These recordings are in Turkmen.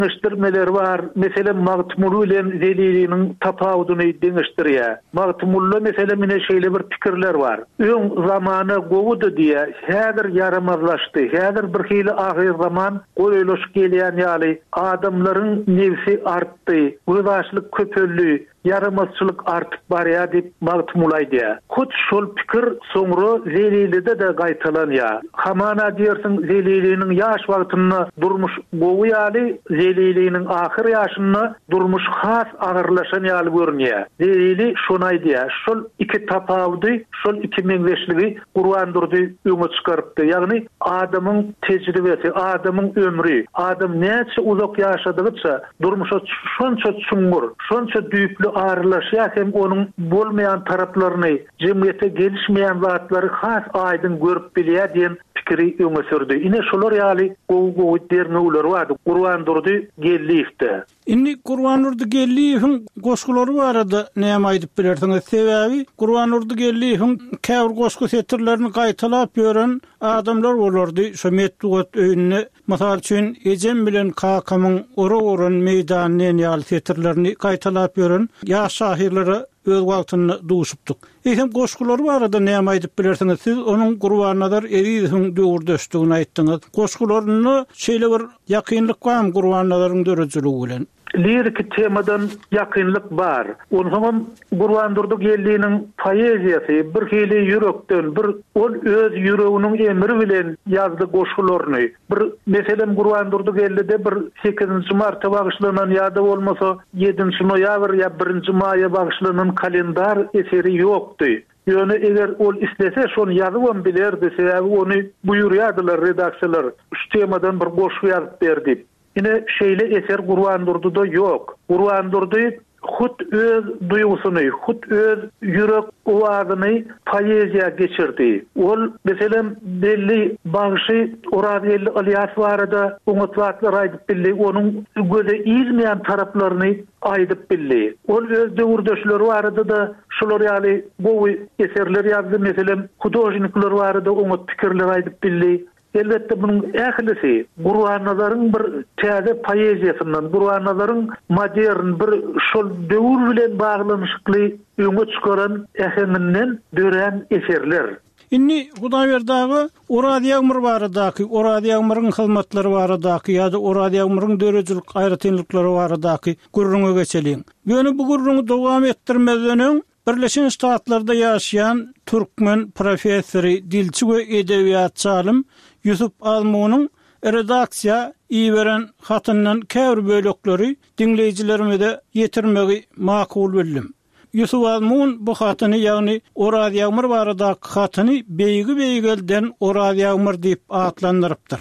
deňişdirmeler bar. Meselem Magtymul bilen Zelili'nin tapawudyny deňişdirýär. Magtymulda meselem mine şeýle bir pikirler bar. Öň zamana gowudy diýe, häzir yaramazlaşdy. Häzir bir hili ahir zaman goýulyş gelýän ýaly adamlaryň nefsi artdy. Gözaşlyk köpelli, yaramazçylyk artyp barýar diýip Magtymul aýdýar. Hut şol pikir soňra Zelilide de gaýtalanýar. Hamana diýersiň Zelili'nin ýaş wagtyny durmuş gowy ýaly Zelili'nin ahir ýaşyny durmuş has agyrlaşan ýaly görünýär. Zelili şonu aýdýar. Şol iki tapawdy, şol iki meňzeşligi Gurwandurdy öňe çykarypdy. Ýagny adamyň tejribesi, adamyň ömrü, adam näçe uzak ýaşadygyça durmuşa şonça çuňgur, şonça düýüplü ağırlaşýar hem onun bolmayan taraplarını, cemiyete gelişmeyen zatları has aydın görüp bilýär diýen pikiri öňe sürdi. Ine şolar ýaly gowy derni ular wady. Gurwandurdy gelýifdi. Inni Gurwandurdy gelýiň goşgulary barada näme aýdyp bilersiňiz? Sebäbi Gurwandurdy gelýiň käwr goşgu setirlerini gaýtalap ýören adamlar bolardy. Şo metdugat öýüne masal üçin ejem bilen kakamyň ora-oran meýdanyny ýaly setirlerini gaýtalap ýören ýaş şahirlere öz wagtyny duşupdyk. Eýsem goşgulary barada näme aýdyp bilersiňiz? Siz onuň Gurwannadar eriýiň döwürdeşdigini aýtdyňyz. Goşgularyny şeýle bir ýakynlyk barmy Gurwannadaryň dörejiligi bilen? Lirik temadan yakınlık var. Onun Gurwandurdy geldiğinin poeziyası bir hili yürekten, bir ol öz yüreğinin emri bilen yazdı goşgularyny. Bir meselem Gurwandurdy geldi bir 8-nji marta bagışlanan ýa-da bolmasa 7-nji noýabr ýa 1-nji maýa bagışlanan kalendar eseri ýokdy. Ýöne eger ol islese şonu ýazywam bilerdi, sebäbi onu buýurýardylar redaksiýalar. Şu temadan bir goşgu ýazyp berdi. Yine şeýle eser Gurwandurdyda ýok. Gurwandurdy hut öz duýgusyny, hut öz ýürek owazyny poeziýa geçirdi. Ol meselem belli bagşy Oraziýeli Ilyas barada uňatwatlar aýdyp bildi, onuň göze ilmeýän taraplaryny aýdyp bildi. Ol öz döwürdeşleri barada da şolar ýaly gowy eserler ýazdy, meselem hudojnikler barada uňat pikirler aýdyp bildi. Elbette bunun ählisi Gurwannadaryň bir täze poeziýasyndan, Gurwannadaryň modern bir şol döwür bilen baglanyşykly öňe çykaran äheminden dören eserler. Inni Hudaýberdagy Oraziýagmyr baradaky, Oraziýagmyryň hyzmatlary baradaky ýa-da Oraziýagmyryň dörejilik aýratynlyklary baradaky gurrunga geçeliň. Ýöne bu gurruny dowam etdirmezden Birleşen Ştatlarda ýaşaýan türkmen professory, dilçi we edebiýatçy alim Yusuf Almunyň redaksiýa iýeren hatyndan käwr bölekleri dinleýijilerime ýetirmegi makul bildim. Yusuf Almun bu hatyny ýagny Oraziýagmyr baradaky hatyny beýgi-beýgelden Oraziýagmyr diýip atlandyrypdyr.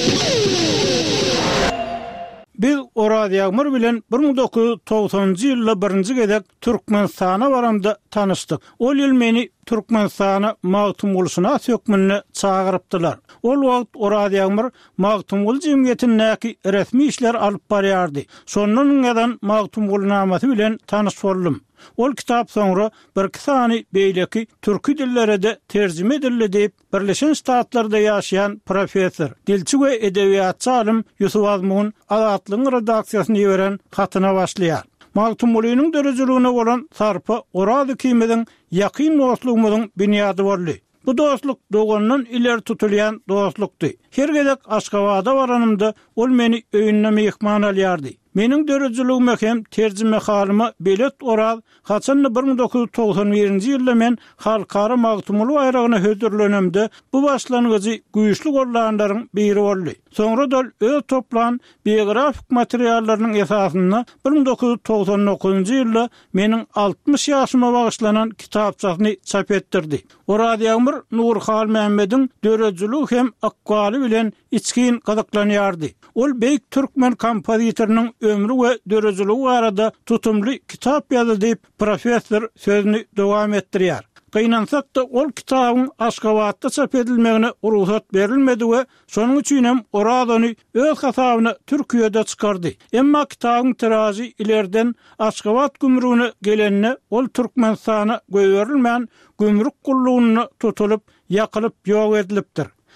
Biz Oraziýagmyr bilen 1990-njy ýylda birinji gezek Türkmenistana baramda tanışdyk. Ol ýyl meni Türkmenistana Magtymul sökmünne çağırıpdylar. Ol wagt Oraziýagmyr Magtymul jemgyýetindäki resmi işler alyp barýardy. Şondan gadan Magtymul namasy bilen tanış boldum. Ol kitap soňra bir kisany beýleki türkü dillere de terjime edildi diýip Birleşen Ştatlarda ýaşaýan professor, dilçi we edebiýatçy alim Yusuf Almun Azatlyň redaksiýasyny ýören hatyna başlaýar. Magtymulunyň dörejiligine bolan sarpy Orazy kimediň ýakyn dostlugymyň bünyady boldy. Bu dostluk doğandan ileri tutulýan dostlukdy. Her gezek Aşgabatda baranymda ol meni öýünde mehman alýardy. Meniň dörejiligime hem terjime halyma belet Oraz haçanly 1991-nji ýylda men halkara Magtymul bayragyna hödürlenemde bu başlanyjy güýçli gollanlaryň biri boldy. Soňra da öz toplan biografik materiallarynyň esasyny 1999-njy ýylda meniň 60 ýaşyma bagyşlanan kitapçasyny çap etdirdi. Oraziýagmyr Nurhal Mämmediň dörejiligi hem akwaly bilen içkin gazaklanýardy. Ol beýik türkmen kompozitornyň ömrü we dörejiligi arada tutumly kitap ýazdy diýip professor sözüni dowam etdirýär. Gynansak da ol kitabyň Aşgabatda çap edilmegine ruhsat berilmedi we şonuň üçin hem Orazyny öz hasabyna Türkiýede çykardy. Emma kitabyň tiraji ilerden Aşgabat gümrüğüne gelenine ol Türkmenistana göwerilmän gümrük gullugyny tutulup ýakylyp ýok edilipdir.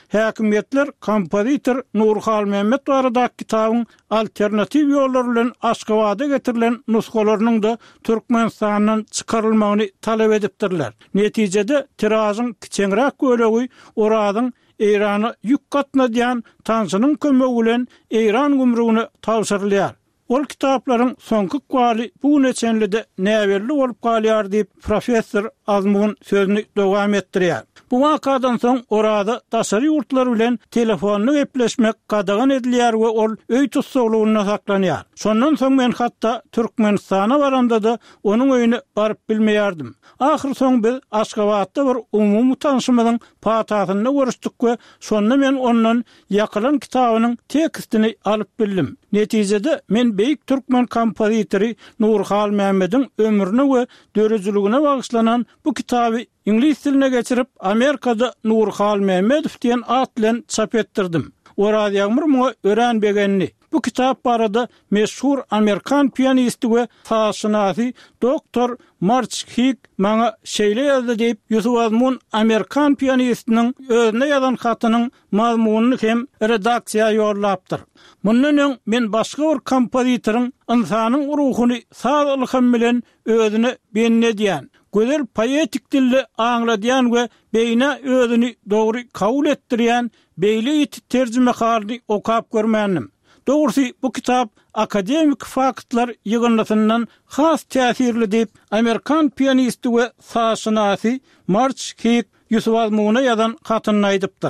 häkimetler kompozitor Nurhal Mehmet barada kitabyň alternativ ýollar bilen Aşgabatda getirilen nuskalarynyň da Türkmenistandan çykarylmagyny talap edipdirler. Netijede tirazyň kiçenrek bölegi oradyň Eýrany ýük gatna diýen tansynyň kömegi bilen Eýran gümrügine tawsyrylýar. Ol kitaplaryň soňky kwaly bu neçenlide näberli bolup galýar diýip professor Azmugyn sözüni dowam etdirýär. Bu wakadan soň orada taşary ýurtlar bilen telefonly gepleşmek gadagan edilýär we ol öý tutsaglygyna saklanýar. Şondan soň men hatda Türkmenistana baranda da onuň öýüne baryp bilmeýärdim. Ahir soň biz Aşgabatda bir umumy tanışmanyň patatyny görüşdik we şonda men ondan ýakylan kitabynyň tekstini alyp bildim. Netijede men beýik türkmen kompozitory Nurhal Mehmet'in ömrüne we dörejligine bagyşlanan bu kitaby İngiliz diline geçirip Amerikada Nurhal Mehmet diýen at bilen çap etdirdim. Orada ýagmyr muňa örenbegenini. Bu kitap barada meşhur Amerikan pianisti we sazşynasy Dr. March Hick maňa şeýle ýazdy diýip Yusuf Azmun Amerikan pianistiniň özüne ýazan hatynyň mazmunyny hem redaksiýa ýollapdyr. Mundan öň men başga bir kompozitoryň insanyň ruhuny sağlykym bilen özüne benledýän, gözel poetik dilde aňladýan we beýne özüni dogry kabul etdirýän beýle terjime halini okap görmändim. Doğrusu bu kitap akademik faktlar yığınlasından has täsirli diýip Amerikan pianisti we sazşynasy March Hick Yusuf Azmun'a ýazan hatyny aýdypdyr.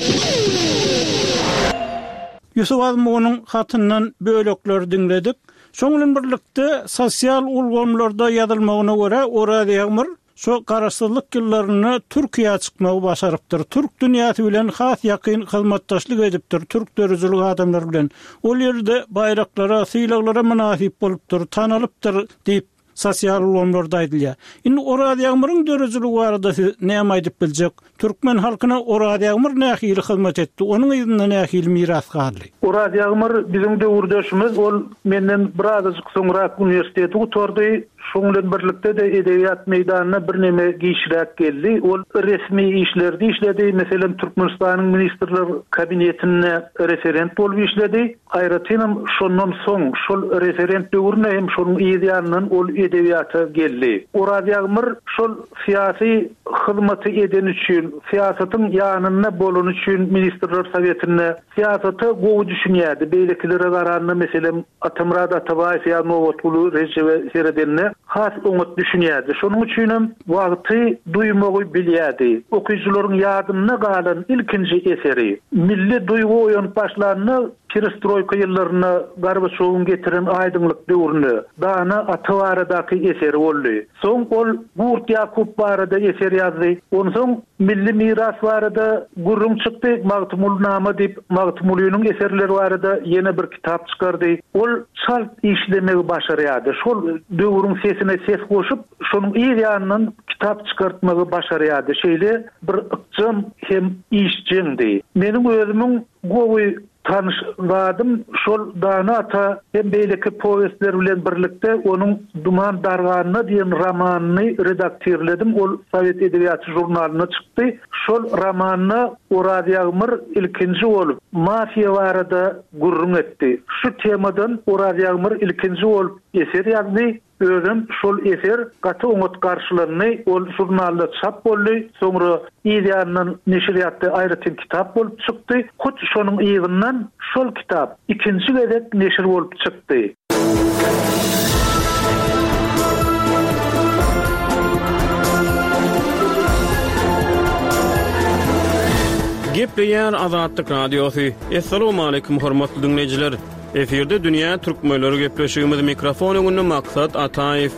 Yusuf Azmun'un hatyndan bölekler dinledik. Şoňlan birlikde sosial ulgamlarda ýazylmagyna görä orada ýagmyr şu garaşsyzlyk ýyllaryny Türkiýe çykmagy başarypdyr. Türk dünýäsi bilen has ýakyn hyzmatdaşlyk edipdir. Türk dörejiligi adamlar bilen. Ol ýerde baýraklara, syýlaglara münasip bolupdyr, tanalypdyr diýip sosial ulgamlarda aýdylýar. Indi orada ýagmyryň dörejiligi barada näme aýdyp biljek? Türkmen halkyna orada ýagmyr nähili hyzmat etdi? Onuň ýerinde nähili miras galy? Orada ýagmyr biziň döwürdeşimiz ol menden biraz soňrak universiteti uturdy. Şoňlan birlikde de edebiyat meýdanyna bir neme giýişräk geldi. Ol resmi işlerde işledi. Meselem Türkmenistanyň ministrler kabinetine referent bolup işledi. Aýratynam şondan soň şol referent döwrüne hem şonuň ýa-da ol edebiyata geldi. Orada ýagmyr şol syýasy hyzmaty eden üçin, siýasatyň ýanyna bolan üçin ministrler sowetine siýasaty gowy düşünýärdi. Beýlekilere garanyna meselem Atamrad Atabaýew ýa Nowotly Rejep Seredenine has oňat düşünýärdi. Şonuň üçin hem wagty duýmagy bilýärdi. Okuýjylaryň ýadyna galan ilkinji eseri milli duýgu oýan başlaryny perestroyka ýyllaryna Gorbaçowyň getiren aýdyňlyk döwrüne dana Atabaradaky eseri boldy. Soň ol Gurt Ýakup barada eser ýazdy. Onsoň milli miras barada gurrun çykdy. Magtymulnama diýip Magtymulýynyň eserleri barada ýene bir kitap çykardy. Ol şalt işlemegi başarýardy. Şol döwrüň sesine ses goşup şonuň ýerýanyň kitap çykartmagy başarýardy. Şeýle bir ykjam hem işçiňdi. Meniň özümiň gowy tanışladım. Şol dana ata hem beýleki powestler bilen birlikde onuň Duman Darganyna diýen romanyny redaktorledim. Ol Sowet Edebiýaty jurnalyna çykdy. Şol romanyny orada ýagmyr ilkinji bolup mafiýa barada gurrun etdi. Şu temadan orada ýagmyr ilkinji bolup eser ýazdy. Özüm şol eser gaty oňat garşylanyny ol jurnalda çap boldy. Soňra ýa-da neşriýatda aýratyn kitap bolup çykdy. Hut şonuň ýygyndan şol kitap ikinji gezek neşir bolup çykdy. Gepleýär Azatlyk Radiosu. Assalamu alaykum hormatly dinleýijiler. Eferde dünýä türkmenleri gepleşigimiz mikrofon öňünde Maksat Ataýew.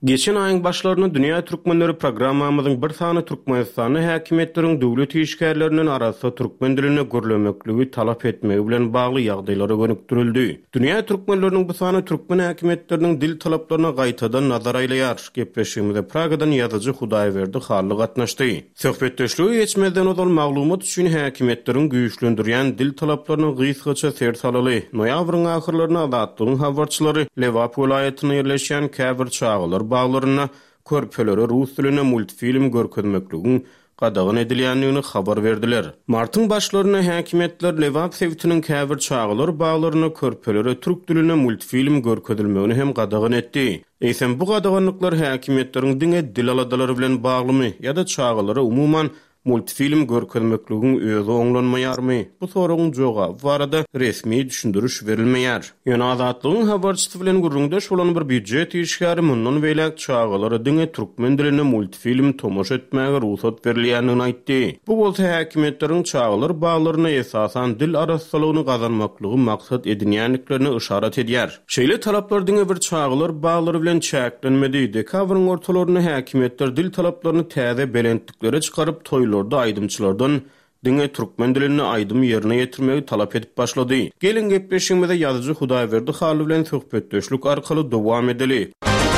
Geçen ayın başlarına Dünya Türkmenleri programmamyzyň bir sany Türkmenistany häkimetleriň döwlet işgärleriniň arasynda türkmen dilini gürlemekligi talap etmegi bilen bagly ýagdaýlara gönükdirildi. Dünya Türkmenleriniň bu sany türkmen häkimetleriniň dil talaplaryna gaýtadan nazar aýlaýar. Gepleşigimizde Pragadan ýazyjy Hudaýberdi Harly gatnaşdy. Söhbetdeşligi geçmeden ol maglumat üçin häkimetleriň güýçlendirýän dil talaplaryny gysgaça ser salaly. Noýabryň ahyrlaryna azatlygyň habarçylary Lewap welaýatyna ýerleşen käbir çağlar bağlarına körpelere rus diline multfilm görkezmekligiň gadagyn edilýändigini habar berdiler. Martyň başlaryna häkimetler Lewap sewtiniň käbir çağlar bağlarına körpelere türk diline multfilm görkezilmegini hem gadagyn etdi. Eýsem bu gadaganlyklar häkimetleriň diňe dil aladylary bilen baglymy ýa-da çağlara umuman multfilm görkezmekligiň özi oňlanmaýarmy? Bu soragyň jogaby barada resmi düşündürüş berilmeýär. Ýöne azatlygyň habarçysy bilen gurrundaş bolan bir büdjet işgäri mundan beýlek çağlara diňe türkmen diline multfilm tomoş etmäge ruhsat berilýändigini aýtdy. Bu bolsa häkimetleriň çağlar baglaryna esasan dil arassalygyny gazanmaklygy maksat edinýänliklerini işaret edýär. Şeýle talaplar diňe bir çağlar baglary bilen çäklenmedi. Dekabryň ortalaryna häkimetler dil talaplaryny täze belentliklere çykaryp toýlar aýdymçylardan diňe türkmen dilini aýdym ýerine ýetirmegi talap edip başlady. Gelin gepleşigimizde ýazyjy Hudaýberdi Harly bilen söhbetdeşlik arkaly dowam edeli.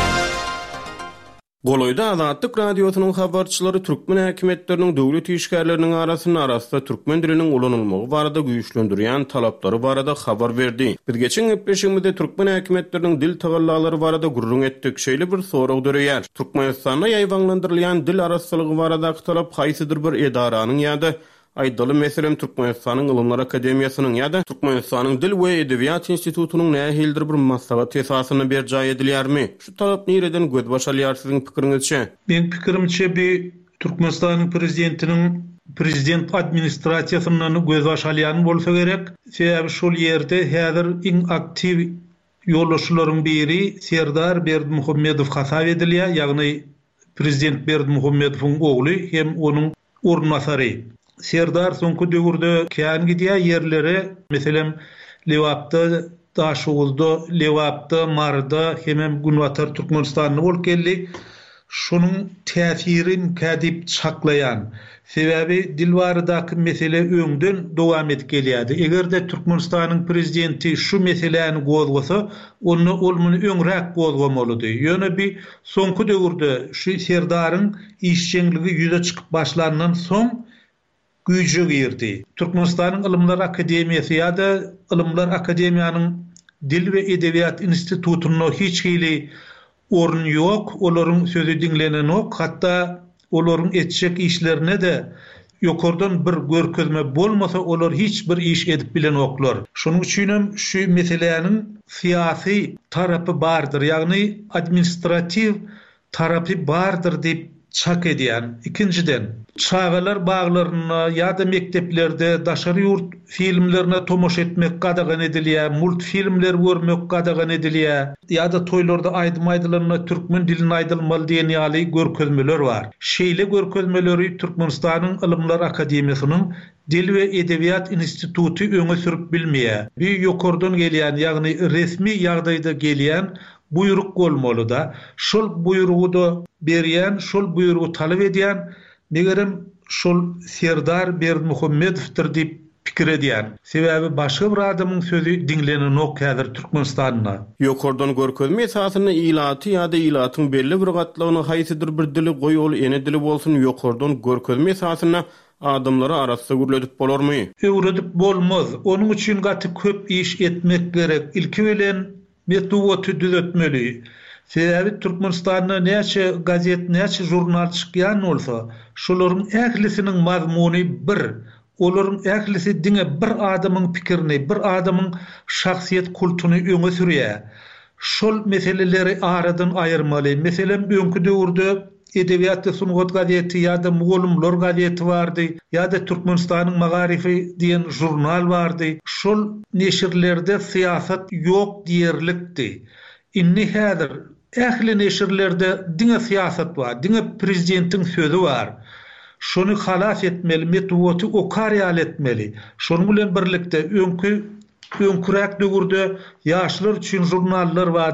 Goloýda Azatlyk radiosynyň habarçylary türkmen häkimetleriniň döwlet işgärleriniň arasynda türkmen diliniň ulanylmagy barada güýçlendirýän talaplary barada habar berdi. Biz geçen gepleşigimizde türkmen häkimetleriniň dil tagallaalary barada gurrun etdik. Şeýle bir sorag döreýär. Türkmenistanda ýaýwanlandyrylýan dil arassalygy barada talap haýsydyr bir edaranyň ýa-da aýdaly meselem Türkmenistanyň Ilymlar Akademiýasynyň ýa-da Türkmenistanyň Dil we Edebiýat institutunyň nähildir bir maslahat esasyny berjaý edilýärmi? Şu talap nereden göz başalýar siziň pikiриňizçe? Men pikirimçe bir Türkmenistanyň prezidentiniň prezident administrasiýasynyň göz başalýany bolsa gerek. Sebäbi şol ýerde häzir iň aktiv ýollaşylaryň biri Serdar Berdimuhammedow hasap edilýär, ýagny prezident Berdimuhammedowyň ogly hem onuň ornasary. Serdar soňky döwürde kän gidýär ýerlere, meselem Lewapda, Daşugulda, Lewapda, Marda, hemem Günwatar Türkmenistanyny bolup geldi. Şunun täsirin kädip çaklayan, sebäbi dilbardaky mesele öňden dowam edip gelýärdi. Egerde Türkmenistanyň prezidenti şu meseleni gozgasa, onu olmuny öňrek gozgamalydy. Ýöne bir soňky döwürde şu Serdaryň işçiligi ýüze çykyp başlandan soň güýje girdi. Türkmenistanyň Ilymlar Akademiýasy ýa-da Ilymlar Akademiýanyň Dil we Edebiýat institutunyna hiç hili orun ýok, olaryň sözü diňlenen ok, hatda olaryň etjek işlerine de ýokardan bir görkezme bolmasa olar hiç bir iş edip bilen oklar. Şonuň üçin hem şu meseleniň syýasy tarapy bardyr, ýagny administrativ tarapy bardyr diýip çak edýän. İkinciden, çağalar bağlaryna ýa-da mekteplerde daşary ýurt filmlerine tomoş etmek gadagan edilýär, multfilmler görmek gadagan edilýär, ýa-da toýlarda aýdym-aýdylaryna türkmen dilini aýdylmaly diýen ýaly görkezmeler bar. Şeýle görkezmeleri Türkmenistanyň Ilymlar Akademiýasynyň Dil we Edebiýat institutu öňe sürüp bilmeýär. Bir ýokardan gelýän, ýagny resmi ýagdaýda gelýän buyruk bolmaly da, şol buyrugy da berýän, şol buyrugy talap edýän, megerem şol Serdar Berdimuhammedowdir diýip pikir edýän. Sebäbi başga bir adamyň sözü diňlenen ok häzir Türkmenistanyna. Ýokardan görkezme esasyny ilaty ýa-da ilatyň belli bir gatlagyny haýsydyr bir dili goýul ene dili bolsun ýokardan görkezme esasyna adamlara arasynda gürledip bolarmy? Öwredip bolmaz. Onuň üçin gaty köp iş etmek gerek. Ilki bilen metodu düzeltmeli. Sebäbi Türkmenistanda näçe gazet, näçe jurnal çykýan bolsa, şolaryň ählisiniň mazmuny bir, olaryň ählisi diňe bir adamyň pikirini, bir adamyň şahsiýet kultuny öňe sürýär. Şol meseleleri aradan aýyrmaly. Meselem öňkü döwürde Edebiýat Sungat gazeti ýa-da Muğulumlar gazeti bardy, ýa-da Türkmenistanyň Magarifi diýen jurnal bardy. Şol neşirlerde syýasat ýok diýerlikdi. Inni häzir ähli neşirlerde diňe syýasat bar, diňe prezidentiň sözü bar. Şonu halas etmeli, metodu okaryal etmeli. Şonuň bilen birlikde öňkürek döwürde ýaşlar üçin jurnallar bardy.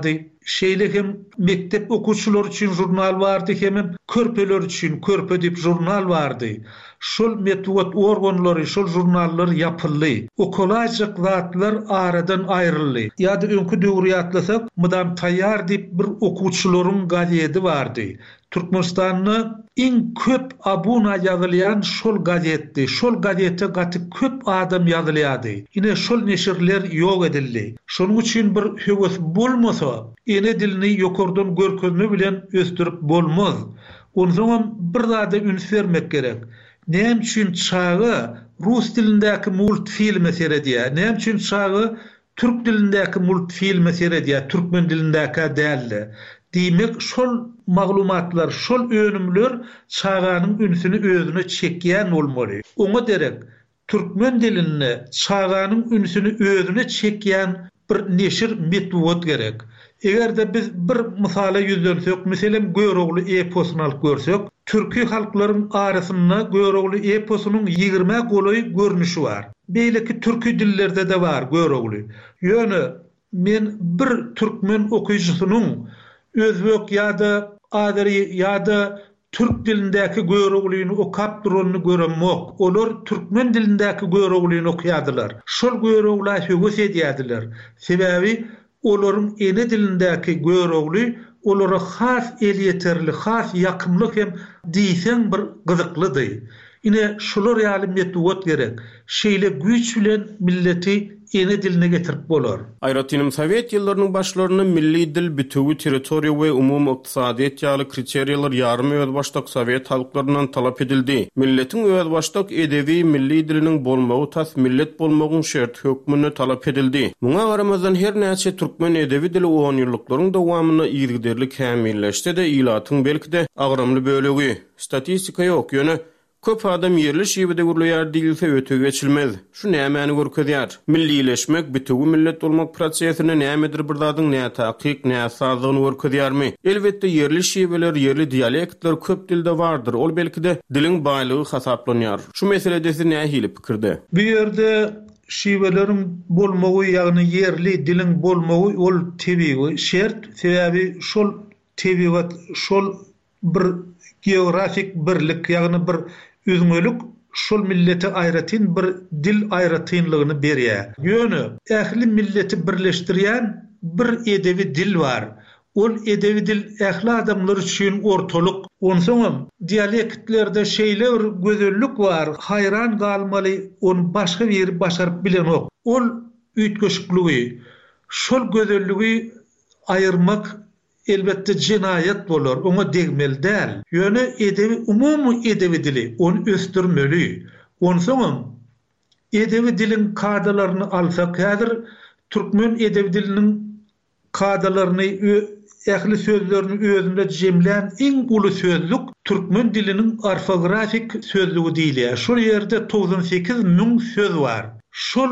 şeýle hem mektep okuwçylar üçin jurnal bardy, hem körpeler üçin körpe dip jurnal bardy. Şol metod organlary, şol jurnallar yapyldy. Okolajyk zatlar aradan aýryldy. Ýa-da öňkü döwri atlasak, mydam taýýar dip bir okuwçylaryň gazeti bardy. Türkmenistanyň iň köp abuna ýazylýan şol gazetdi. Şol gazete gaty köp adam ýazylýardy. Ine şol neşirler ýok edildi. Şonuň üçin bir höwes bolmasa, ene dilini ýokardan görkezme bilen östürip bolmaz. Ondan bir zada üns vermek gerek. Näme üçin çağı rus dilindäki multfilm seredýär? Näme üçin çağı türk dilindäki multfilm seredýär? Türkmen dilindäki däldi. Diýmek şol maglumatlar, şol önümler çağanyň ünsüni özüne çekýän bolmaly. Oňa derek türkmen dilini çağanyň ünsüni özüne çekýän bir neşir metod gerek. Egerde biz bir mysala ýüzlensek, meselem Göregli eposunu alyp görsek, türki halklaryň arasynda Göregli eposunyň 20 goloy görnüşi bar. Beýleki türki dillerde de bar Göregli. Ýöne men bir türkmen okuyucusynyň özbek ýa-da adary ýa-da türk dilindäki Göregliýini okap duranyny göremok. Olar türkmen dilindäki Göregliýini okýardylar. Şol Göregli höwes edýärdiler. Sebäbi olaryň ene dilindäki Göregli olara has elýeterli, has ýakymlyk hem diýsen bir gyzyklydy. Ine şolar ýaly metod gerek. Şeýle güýç bilen milleti ene diline getirip bolar. Aýratynym Sowet ýyllarynyň başlaryny milli dil bütügi territoriýa we umumy ykdysadyýet ýaly kriteriýalar ýarmy özbaşdak Sowet halklaryndan talap edildi. Milletiň özbaşdak edebi milli diliniň bolmagy tas millet bolmagyň şert hökmüne talap edildi. Muňa garamazdan her näçe türkmen edebi dili 10 ýyllyklaryň dowamyny ýyrgyderlik kämilleşdi de ýylatyň belkide agramly bölegi. Statistika ýok ýöne köp adam yerli şiýbede gürleýär diýilse öte geçilmez. Şu nämäni görkezýär? Millileşmek, bütügi millet bolmak prosesine nämedir bir zadyň näme takyk, näme sazygyny görkezýärmi? Elbetde yerli şiýbeler, yerli dialektler köp dilde bardyr. Ol belkide diliň baýlygy hasaplanýar. Şu meselede siz näme hilip pikirde? Bu ýerde şiýbeleriň bolmagy, ýagny yerli diliň bolmagy ol tebii şert, sebäbi şol tebigat, şol bir geografik birlik, ýagny bir özüňelik şol milleti aýratyn bir dil aýratynlygyny berýär. Ýöne ähli milleti birleşdirýän bir edebi dil bar. Ol edebi dil ähli adamlar üçin ortalyk. Onsoňam dialektlerde şeýle bir gözellik bar. Hayran galmaly, onu başga bir başaryp bilen ok. Ol üýtgeşikligi, şol gözelligi aýyrmak elbette cinayet bolar, ona degmeli däl. Ýöne edebi, umumy edebi dili, onu östürmeli. Onsoňam edebi dilin kadalaryny alsak, häzir türkmen edebi diliniň kadalaryny, ähli sözlerini özünde jemlän iň uly sözlük türkmen diliniň ortografik sözlügi diýilýär. Şol ýerde 98 000 söz bar. Şol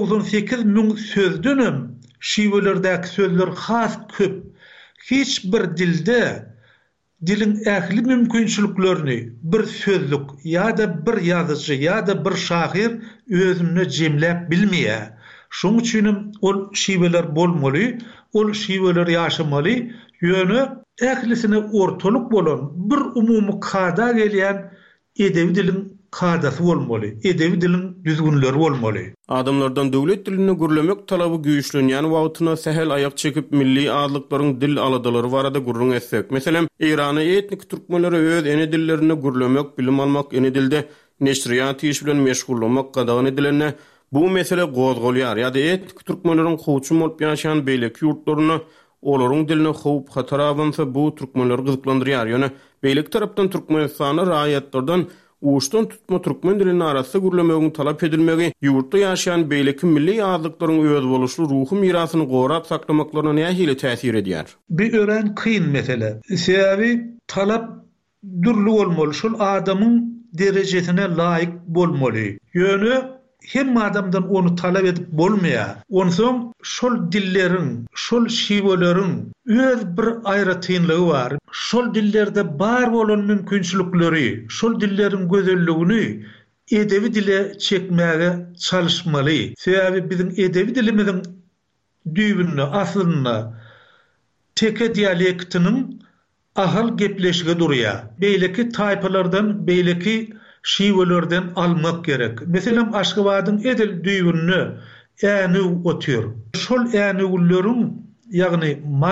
98 000 sözdenem şiwelerdäki sözler has köp. Hiç bir dilde dilin ähli mümkinçiliklerini bir sözlük ýa-da bir ýazyjy ýa-da bir şahyr özüne jemläp bilmeýär. Şoň üçin ol şiweler bolmaly, ol şiweler ýaşamaly, ýöne ählisine ortalyk bolan bir umumy kada gelýän edebi dilin kadasy bolmaly, edebi dilin düzgünleri bolmaly. Adamlardan döwlet dilini gürlemek talaby güýçlenýän wagtyna sehel aýak çekip milli adlyklaryň dil aladalary barada gurrun etsek. Meselem, Irany etnik türkmenleri öz ene dillerini gürlemek, bilim almak, ene dilde neşriýat iş bilen meşgullanmak gadagan edilende bu mesele gozgolýar. Ýa-da etnik türkmenleriň howçum bolup ýaşaýan beýleki ýurtlaryna olaryň diline howp hatar awansa bu türkmenleri gyzyklandyrýar. Ýöne beýleki tarapdan Türkmenistany raýatlardan uçtan tutma türkmen dilini arasy gürlemegiň talap edilmegi ýurtda ýaşaýan beýleki milli ýazlyklaryň öz boluşly ruhy mirasyny gorap saklamaklaryna nähili täsir edýär? Bir ören kyn mesele. Sebäbi talap dürli bolmaly, şol adamyň derejesine laýyk bolmaly. Ýöne hem adamdan onu talap edip bolmaýar. Onsoň şol dilleriň, şol şiweleriň öz bir aýratynlygy bar. Şol dillerde bar bolan mümkinçilikleri, şol dilleriň gözelligini edebi dile çekmäge çalışmaly. Sebäbi biziň edebi dilimiziň düýbünde, aslyny teke dialektinin ahal gepleşige durýar. Beýleki taýpalardan, beýleki şiwelerden almak gerek. Meselem Aşgabatyň edil düýbünni äni otýar. Şol äniwlerin, ýagny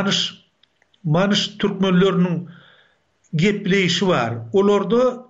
Manış türkmenleriniň gepleýişi bar. Olarda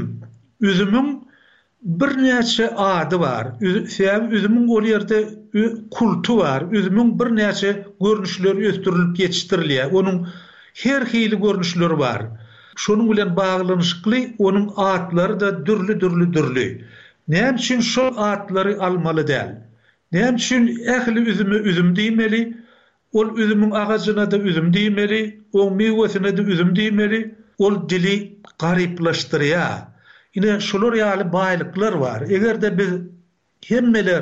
üzümüň birnäçe ady bar. Üzümüň ol ýerde kultu bar. Üzümüň birnäçe görnüşleri östürilip yetiştirilýär. Onuň her hili görnüşleri bar. Şonuň bilen baglanyşykly onuň atlary da dürli. Näme üçin şol atlary almaly däl? Näme üçin ähli üzüm diýmeli? Ol üzümüň agaçyna da üzüm diýmeli, o mewesine de üzüm diýmeli. Ol dili garyplaşdyrýar. Ine şolar ýaly baýlyklar bar. Egerde biz hemmeler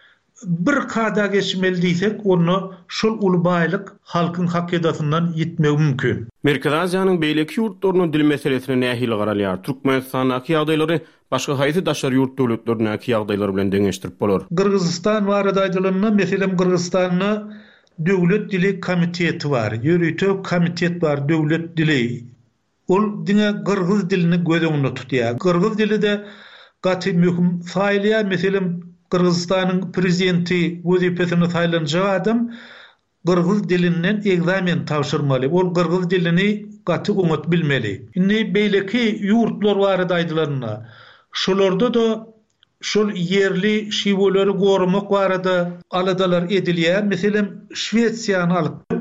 bir kada geçmeli diýsek, onu şol uly baýlyk halkyň hakydatyndan ýitmegi mümkin. Merkez Aziýanyň beýleki ýurtlarynyň dil meselesine nähili garalýar. Türkmenistanyň ýagdaýlary başga haýsy daşary ýurt döwletleriniň ýagdaýlary bilen deňeşdirip bolar. Kırgızistan barada aýdylanma, meselem Kırgızistanyň döwlet dili komiteti bar, ýürütük komitet bar, döwlet dili. Ol diňe kırgız dilini gözeňde tutýar. Kırgız dili de gaty möhüm faýlýar. Meselem Kırgızistanyň prezidenti wezipesine saýlanjak adam kırgız dilinden egzamen tapşyrmaly. Ol kırgız dilini gaty uňat bilmeli. Indi beýleki ýurtlar barada aýdylanma. Şolarda da şol yerli şiweleri gorumak barada aladalar edilýär. Meselem Şwetsiýany alyp,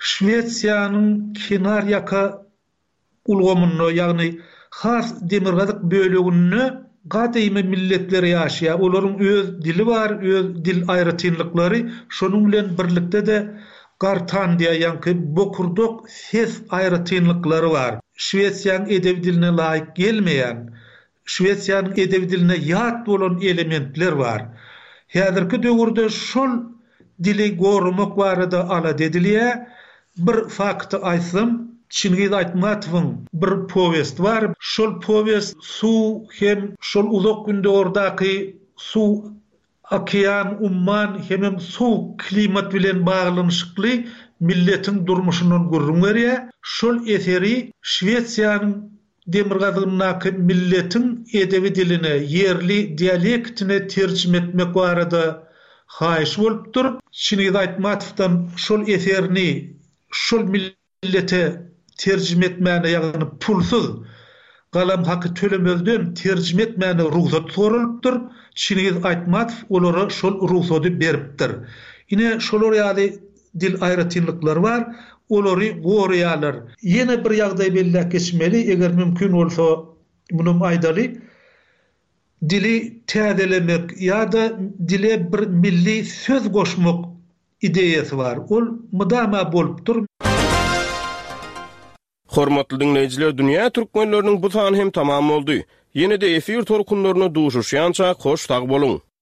Şwetsiýanyň kenar ýaka ulgamyny, ýagny has demirgazyk bölegini gatymy milletleri ýaşaýar. Olaryň öz dili bar, öz dil aýratynlyklary, şonuň bilen birlikde de Gartandiýa ýanky bokurdok ses aýratynlyklary bar. Şwetsiýanyň edebi diline laýyk gelmeýän, Şwetsiýanyň edebi diline ýat bolan elementler bar. Häzirki döwürde şol dili gorumak barada alad edilýär. Bir fakty aýsam, Çingiz Aýtmatowyň bir powest bar. Şol powest su hem şol uzak günde ordaky su, okean, umman hem su klimat bilen baglanyşykly milletiň durmuşynyň gurrun berýär. Şol eseri Şwetsiýanyň demirgazynyňky milletiň edebi diline, yerli dialektine terjime etmek barada haýyş bolup durup, Çingiz Aýtmatowdan şol eserini şol millete terjime etmäne, ýagny pulsuz galam haky tölemezden terjime etmäne ruhsat soralypdyr. Çingiz Aýtmatow olara şol ruhsaty beripdir. Ine şolar ýaly dil aýratynlyklary bar, olary gorýarlar. Ýene bir ýagdaý belli geçmeli, eger mümkin bolsa munum aýdaly dili täzelemek ýa-da dile bir milli söz goşmak ideýasy bar. Ol mudama bolupdyr. Hormatly dinleyijiler, dünýä türkmenleriniň bu sany hem tamam boldy. Ýene-de efir torkunlaryna duşuşýança hoş tag boluň.